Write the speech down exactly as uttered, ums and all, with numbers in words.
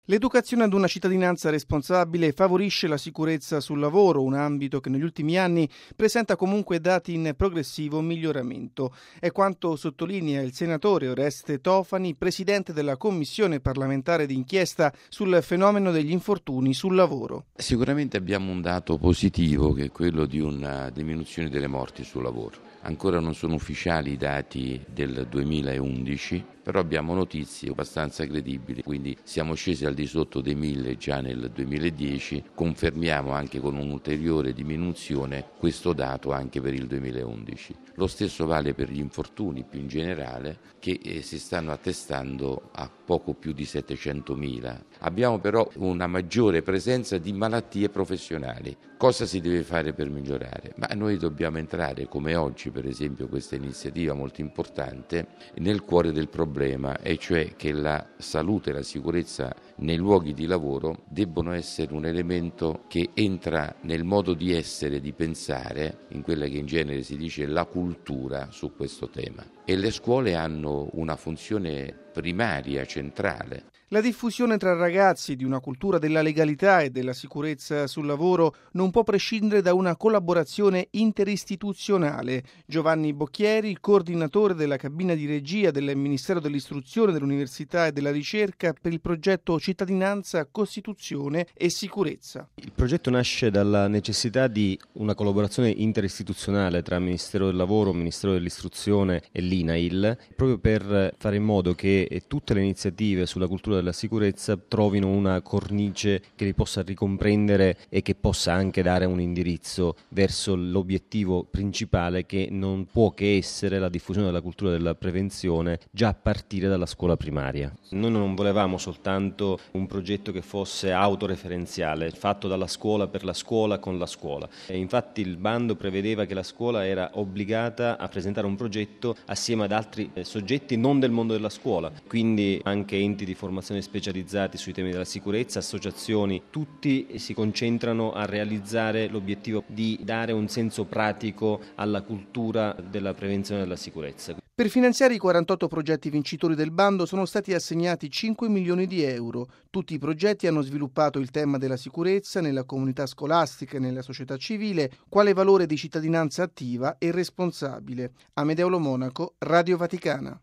L'educazione ad una cittadinanza responsabile favorisce la sicurezza sul lavoro, un ambito che negli ultimi anni presenta comunque dati in progressivo miglioramento. È quanto sottolinea il senatore Oreste Tofani, presidente della Commissione parlamentare d'inchiesta sul fenomeno degli infortuni sul lavoro. Sicuramente abbiamo un dato positivo, che è quello di una diminuzione delle morti sul lavoro. Ancora non sono ufficiali i dati del duemilaundici, però abbiamo notizie abbastanza credibili, quindi siamo scesi al di sotto dei mille già nel duemiladieci, confermiamo anche con un'ulteriore diminuzione questo dato anche per il duemilaundici. Lo stesso vale per gli infortuni più in generale, che eh, si stanno attestando a poco più di settecentomila. Abbiamo però una maggiore presenza di malattie professionali. Cosa si deve fare per migliorare? Ma noi dobbiamo entrare, come oggi per esempio questa iniziativa molto importante, nel cuore del problema, e cioè che la salute e la sicurezza nei luoghi di lavoro debbono essere un elemento che entra nel modo di essere, di pensare, in quella che in genere si dice la cultura su questo tema. E le scuole hanno una funzione primaria, centrale. La diffusione tra ragazzi di una cultura della legalità e della sicurezza sul lavoro non può prescindere da una collaborazione interistituzionale. Giovanni Bocchieri, coordinatore della cabina di regia del Ministero dell'Istruzione, dell'Università e della Ricerca per il progetto Cittadinanza, Costituzione e Sicurezza. Il progetto nasce dalla necessità di una collaborazione interistituzionale tra Ministero del Lavoro, Ministero dell'Istruzione e l'I N A I L, proprio per fare in modo che tutte le iniziative sulla cultura della sicurezza trovino una cornice che li possa ricomprendere e che possa anche dare un indirizzo verso l'obiettivo principale, che non può che essere la diffusione della cultura della prevenzione già a partire dalla scuola primaria. Noi non volevamo soltanto un progetto che fosse autoreferenziale, fatto dalla scuola per la scuola con la scuola. E infatti il bando prevedeva che la scuola era obbligata a presentare un progetto assieme ad altri soggetti non del mondo della scuola, quindi anche enti di formazione specializzati sui temi della sicurezza, associazioni, tutti si concentrano a realizzare l'obiettivo di dare un senso pratico alla cultura della prevenzione della sicurezza. Per finanziare i quarantotto progetti vincitori del bando sono stati assegnati cinque milioni di euro. Tutti i progetti hanno sviluppato il tema della sicurezza nella comunità scolastica e nella società civile, quale valore di cittadinanza attiva e responsabile. Amedeo Lo Monaco, Radio Vaticana.